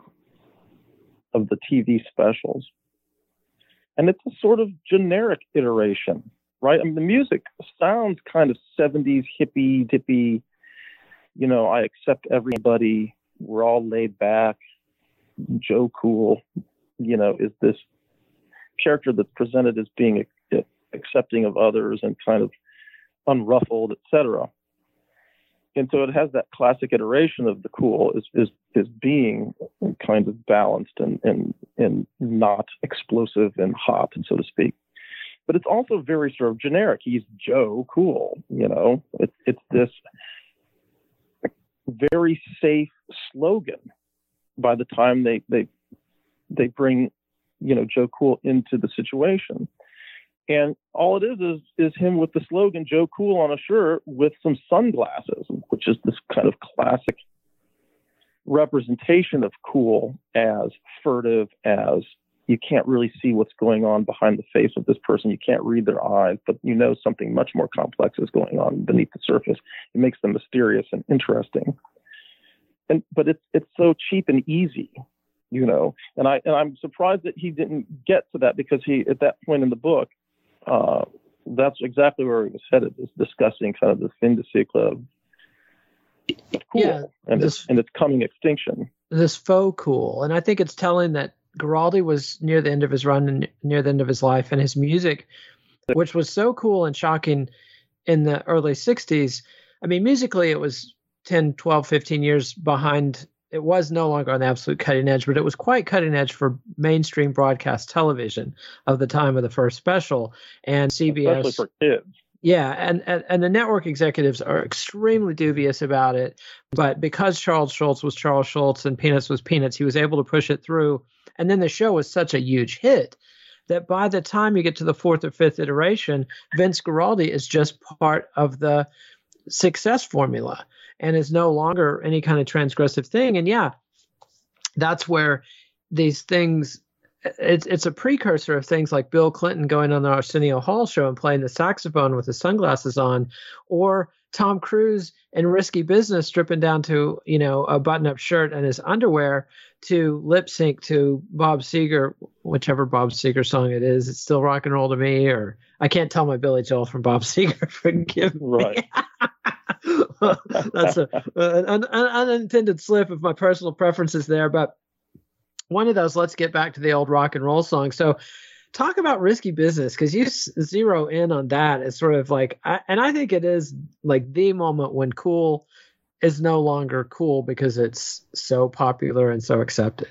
of the T V specials, and it's a sort of generic iteration, right? I mean, the music sounds kind of seventies hippie dippy. You know, I accept everybody. We're all laid back. Joe Cool, you know, is this character that's presented as being accepting of others and kind of unruffled, et cetera. And so it has that classic iteration of the cool is is is being kind of balanced and and and not explosive and hot, so to speak. But it's also very sort of generic. He's Joe Cool, you know. It's it's this very safe slogan by the time they they they bring, you know, Joe Cool into the situation. And all it is is is him with the slogan Joe Cool on a shirt with some sunglasses, which is this kind of classic representation of cool as furtive, as you can't really see what's going on behind the face of this person. You can't read their eyes, but you know something much more complex is going on beneath the surface. It makes them mysterious and interesting. And but it's it's so cheap and easy, you know. And I and I'm surprised that he didn't get to that, because he at that point in the book, uh, that's exactly where he was headed, is discussing kind of the fin de siècle of cool yeah, and this, its and its coming extinction. This faux cool, and I think it's telling that Guaraldi was near the end of his run and near the end of his life, and his music, which was so cool and shocking in the early sixties. I mean, musically, it was ten, twelve, fifteen years behind. It was no longer on the absolute cutting edge, but it was quite cutting edge for mainstream broadcast television of the time of the first special, and C B S. Especially for kids. Yeah, and, and and the network executives are extremely dubious about it. But because Charles Schulz was Charles Schulz and Peanuts was Peanuts, he was able to push it through. And then the show was such a huge hit that by the time you get to the fourth or fifth iteration, Vince Guaraldi is just part of the success formula and is no longer any kind of transgressive thing. And yeah, that's where these things, it's it's a precursor of things like Bill Clinton going on the Arsenio Hall show and playing the saxophone with his sunglasses on, or Tom Cruise in Risky Business stripping down to, you know, a button-up shirt and his underwear to lip sync to Bob Seger, whichever Bob Seger song it is. It's Still Rock and Roll to Me, or I can't tell my Billy Joel from Bob Seger. Forgive me. Right. That's a, an, an unintended slip of my personal preferences there, but one of those, let's get back to the old rock and roll song. So talk about Risky Business, because you s- zero in on that as sort of like, I, and I think it is like the moment when cool is no longer cool because it's so popular and so accepted.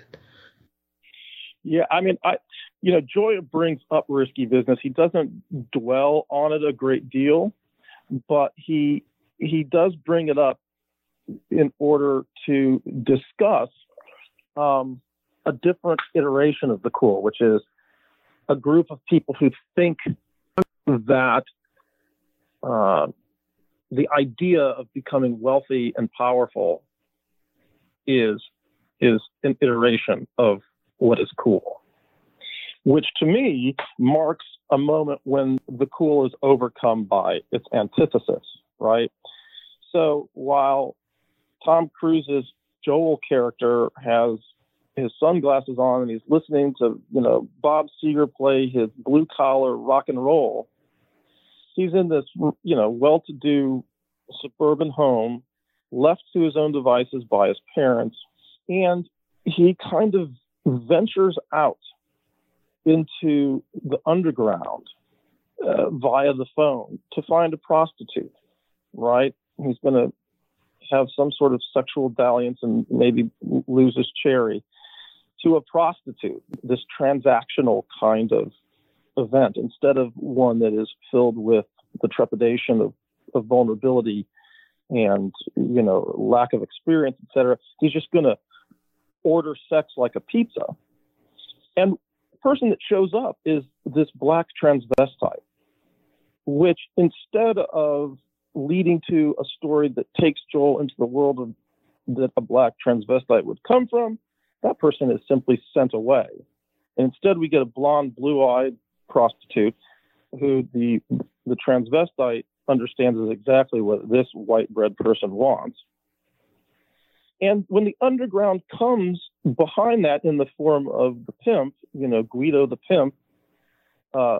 Yeah, I mean, I, you know, Gioia brings up Risky Business. He doesn't dwell on it a great deal, but he he does bring it up in order to discuss um, a different iteration of the cool, which is a group of people who think that uh, the idea of becoming wealthy and powerful is is an iteration of what is cool, which to me marks a moment when the cool is overcome by its antithesis, right? So while Tom Cruise's Joel character has his sunglasses on and he's listening to, you know, Bob Seger play his blue collar rock and roll, he's in this, you know, well-to-do suburban home, left to his own devices by his parents, and he kind of ventures out into the underground uh, via the phone to find a prostitute, right? He's going to have some sort of sexual dalliance and maybe lose his cherry to a prostitute, this transactional kind of event, instead of one that is filled with the trepidation of, of vulnerability and, you know, lack of experience, et cetera. He's just going to order sex like a pizza. And the person that shows up is this black transvestite, which instead of leading to a story that takes Joel into the world of, that a black transvestite would come from, that person is simply sent away. And instead we get a blonde, blue-eyed prostitute who the the transvestite understands is exactly what this white bread person wants. And when the underground comes behind that in the form of the pimp, you know, Guido the pimp, uh,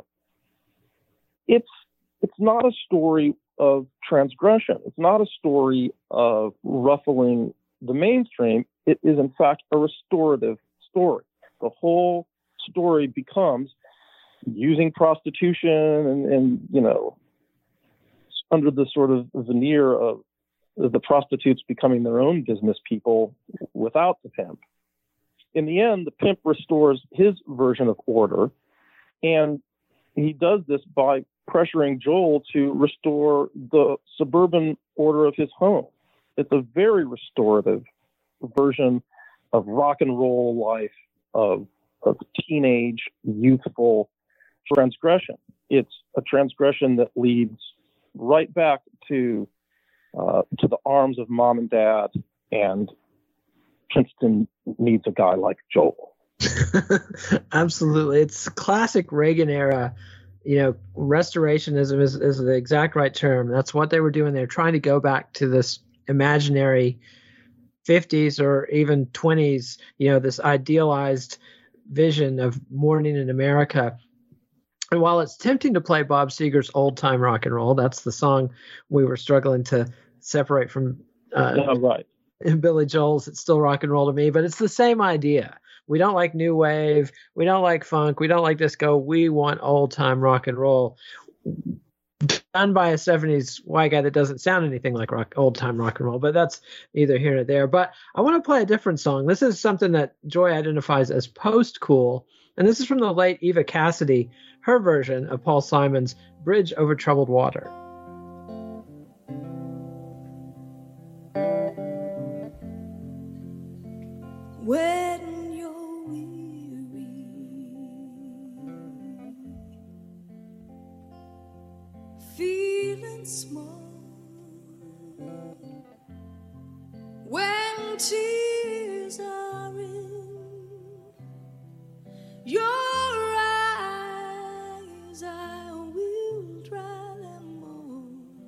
it's it's not a story of transgression. It's not a story of ruffling the mainstream. It is, in fact, a restorative story. The whole story becomes using prostitution and, and you know, under the sort of veneer of the prostitutes becoming their own business people without the pimp. In the end, the pimp restores his version of order, and he does this by pressuring Joel to restore the suburban order of his home. it's a very restorative version of rock and roll life, of of teenage, youthful transgression. It's a transgression that leads right back to uh, to the arms of mom and dad, and Princeton needs a guy like Joel. Absolutely. It's classic Reagan era. You know, restorationism is, is the exact right term. That's what they were doing. They're trying to go back to this imaginary fifties or even twenties, you know, this idealized vision of morning in America. And while it's tempting to play Bob Seger's old time rock and roll, that's the song we were struggling to separate from uh, yeah, right. Billy Joel's It's Still Rock and Roll to Me, but it's the same idea. We don't like new wave. We don't like funk. We don't like disco. We want old time rock and roll done by a seventies white guy that doesn't sound anything like rock, old time rock and roll, but that's neither here nor there. But I want to play a different song. This is something that Joy identifies as post-cool, and this is from the late Eva Cassidy, her version of Paul Simon's Bridge Over Troubled Water. When you're weary, feeling small, when tears are in your eyes, I will dry them all.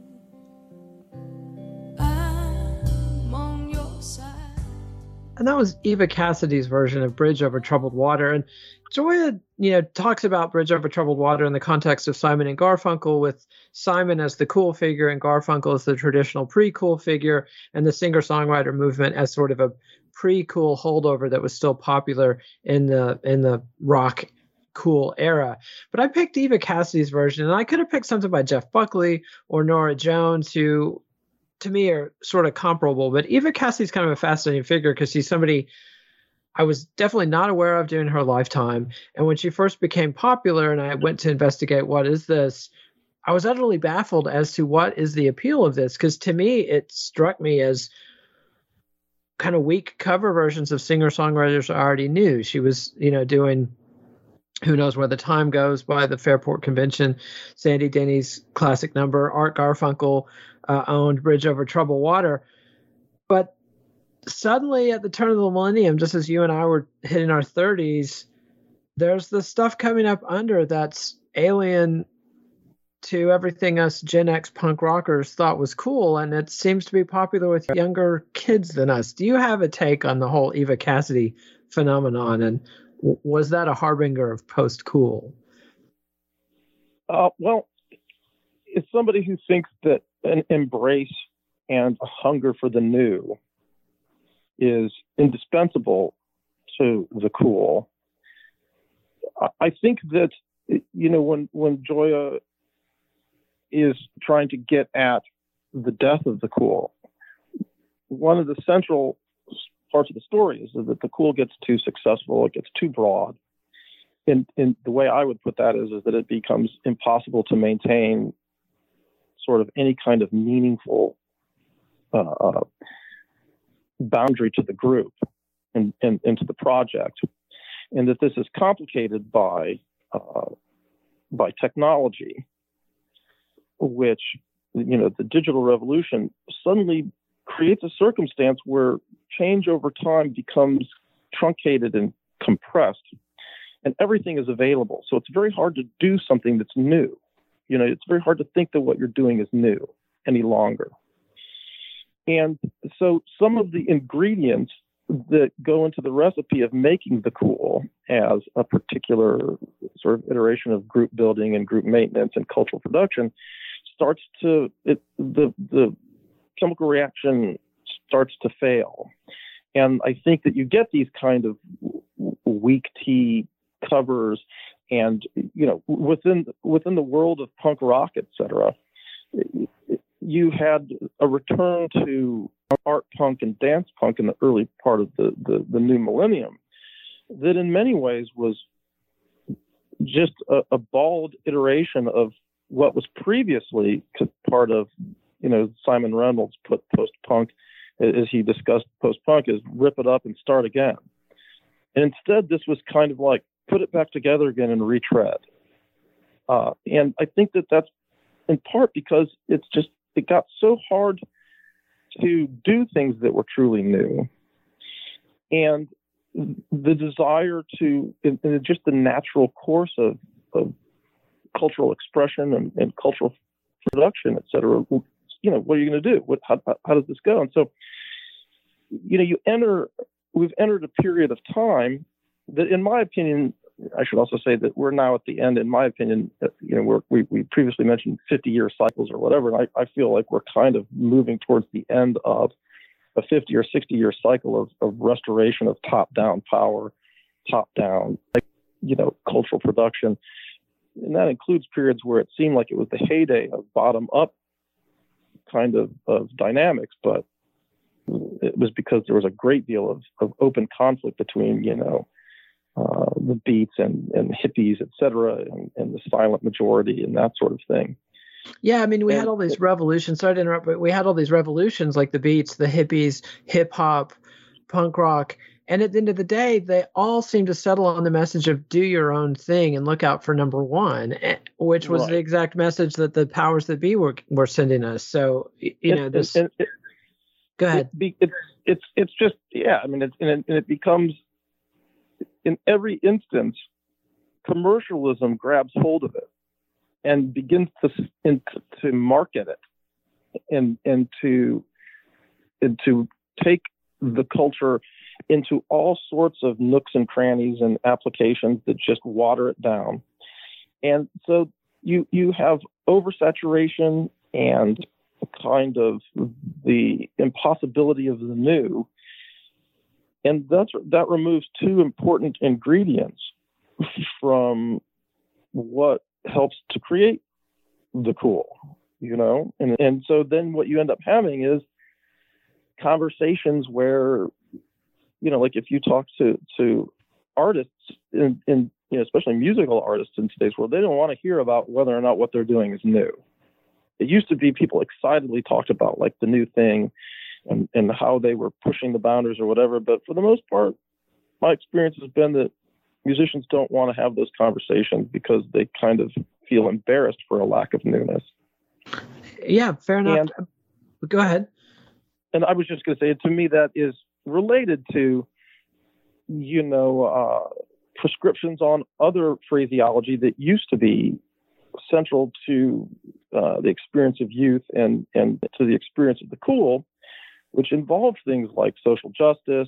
I'm on your side. And that was Eva Cassidy's version of Bridge Over Troubled Water. And Joy, you know, talks about Bridge Over Troubled Water in the context of Simon and Garfunkel, with Simon as the cool figure and Garfunkel as the traditional pre-cool figure, and the singer-songwriter movement as sort of a pre-cool holdover that was still popular in the in the rock cool era. But I picked Eva Cassidy's version, and I could have picked something by Jeff Buckley or Norah Jones, who to me are sort of comparable. But Eva Cassidy's kind of a fascinating figure because she's somebody I was definitely not aware of during her lifetime. And when she first became popular and I went to investigate what is this, I was utterly baffled as to what is the appeal of this. Because to me, it struck me as kind of weak cover versions of singer-songwriters I already knew. She was, you know, doing Who Knows Where the Time Goes by the Fairport Convention, Sandy Denny's classic number, Art Garfunkel uh, owned Bridge Over Troubled Water. But suddenly at the turn of the millennium, just as you and I were hitting our thirties, there's the stuff coming up under that's alien to everything us Gen X punk rockers thought was cool, and it seems to be popular with younger kids than us. Do you have a take on the whole Eva Cassidy phenomenon, and w- was that a harbinger of post-cool? Uh, well, it's somebody who thinks that an embrace and a hunger for the new is indispensable to the cool. I think that, you know, when, when Joya is trying to get at the death of the cool, one of the central parts of the story is that the cool gets too successful, it gets too broad. And, and the way I would put that is, is that it becomes impossible to maintain sort of any kind of meaningful uh, uh, boundary to the group and, and, and to the project. And that this is complicated by uh, by technology, which, you know, the digital revolution suddenly creates a circumstance where change over time becomes truncated and compressed, and everything is available. So it's very hard to do something that's new. You know, it's very hard to think that what you're doing is new any longer. And so some of the ingredients that go into the recipe of making the cool as a particular sort of iteration of group building and group maintenance and cultural production starts to, it, the, the chemical reaction starts to fail. And I think that you get these kind of weak tea covers, and, you know, within, within the world of punk rock, et cetera, you had a return to art punk and dance punk in the early part of the, the, the new millennium that in many ways was just a, a bald iteration of what was previously part of, you know, Simon Reynolds put post-punk as he discussed post-punk, is rip it up and start again. And instead, this was kind of like put it back together again and retread. Uh, and I think that that's in part because it's just, it got so hard to do things that were truly new. And the desire to, in, in just the natural course of, of cultural expression and, and cultural production, et cetera, you know, what are you going to do? What, how, how does this go? And so, you know, you enter, we've entered a period of time that, in my opinion, I should also say that we're now at the end, in my opinion, you know, we're, we, we previously mentioned fifty year cycles or whatever. And I, I feel like we're kind of moving towards the end of a fifty or sixty year cycle of, of restoration of top down power, top down, like, you know, cultural production. And that includes periods where it seemed like it was the heyday of bottom up kind of, of dynamics, but it was because there was a great deal of, of open conflict between, you know, uh, the beats and, and hippies, et cetera, and, and the silent majority and that sort of thing. Yeah, I mean, we and, had all these revolutions. Sorry to interrupt, but we had all these revolutions like the Beats, the hippies, hip hop, punk rock. And at the end of the day, they all seem to settle on the message of do your own thing and look out for number one, which was right. the exact message that the powers that be were were sending us. So, you and, know, this. And, and, go ahead. It be, it's it's it's just yeah. I mean, it's, and, it, and it becomes in every instance, commercialism grabs hold of it and begins to in, to market it and and to and to take the culture into all sorts of nooks and crannies and applications that just water it down. And so you you have oversaturation and kind of the impossibility of the new. And that's, that removes two important ingredients from what helps to create the cool, you know? And, and so then what you end up having is conversations where, you know, like if you talk to, to artists in, in, you know, especially musical artists in today's world, they don't want to hear about whether or not what they're doing is new. It used to be people excitedly talked about like the new thing and, and how they were pushing the boundaries or whatever. But for the most part, my experience has been that musicians don't want to have those conversations because they kind of feel embarrassed for a lack of newness. Yeah, fair enough. And, Go ahead. And I was just going to say, to me, that is related to, you know, uh, prescriptions on other phraseology that used to be central to uh, the experience of youth and, and to the experience of the cool, which involved things like social justice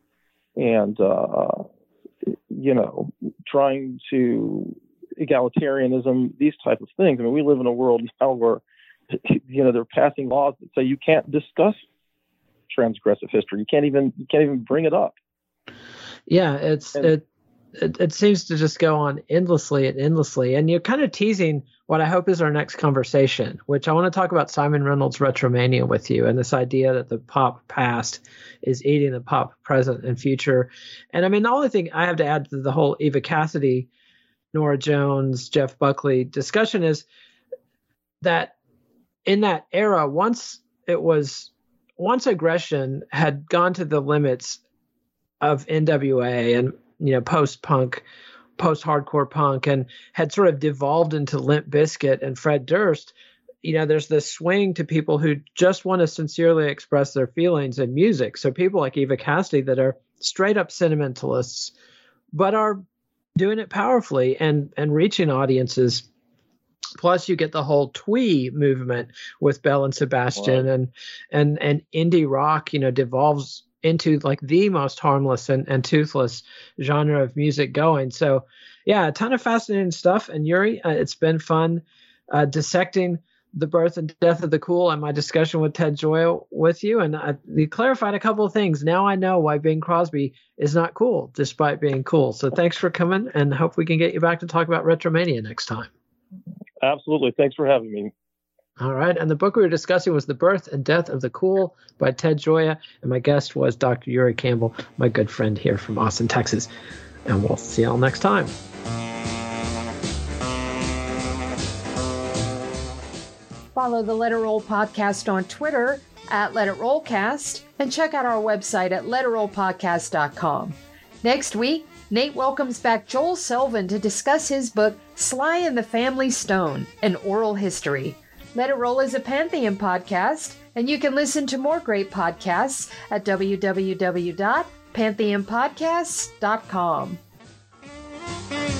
and, uh, you know, trying to egalitarianism, these type of things. I mean, we live in a world now where, you know, they're passing laws that say you can't discuss transgressive history. You can't even, you can't even bring it up. Yeah, it's, and, it, It, it seems to just go on endlessly and endlessly. And you're kind of teasing what I hope is our next conversation, which I want to talk about Simon Reynolds' Retromania with you and this idea that the pop past is eating the pop present and future. And I mean, the only thing I have to add to the whole Eva Cassidy, Nora Jones, Jeff Buckley discussion is that in that era, once it was, once aggression had gone to the limits of N W A and, you know, post-punk, post-hardcore punk, and had sort of devolved into Limp Bizkit and Fred Durst, you know, there's this swing to people who just want to sincerely express their feelings in music. So people like Eva Cassidy that are straight up sentimentalists, but are doing it powerfully and, and reaching audiences. Plus you get the whole twee movement with Belle and Sebastian. Wow. and, and, and indie rock, you know, devolves into like the most harmless and, and toothless genre of music going. So yeah, a ton of fascinating stuff. And Yuri, uh, it's been fun uh, dissecting the birth and death of the cool and my discussion with Ted Gioia with you. And I, you clarified a couple of things. Now I know why Bing Crosby is not cool despite being cool. So thanks for coming and hope we can get you back to talk about Retromania next time. Absolutely. Thanks for having me. All right. And the book we were discussing was The Birth and Death of the Cool by Ted Gioia. And my guest was Doctor Yuri Campbell, my good friend here from Austin, Texas. And we'll see y'all next time. Follow the Let It Roll podcast on Twitter at Let It Rollcast, and check out our website at let it roll podcast dot com. Next week, Nate welcomes back Joel Selvin to discuss his book, Sly and the Family Stone, An Oral History. Let It Roll is a Pantheon podcast, and you can listen to more great podcasts at w w w dot pantheon podcasts dot com.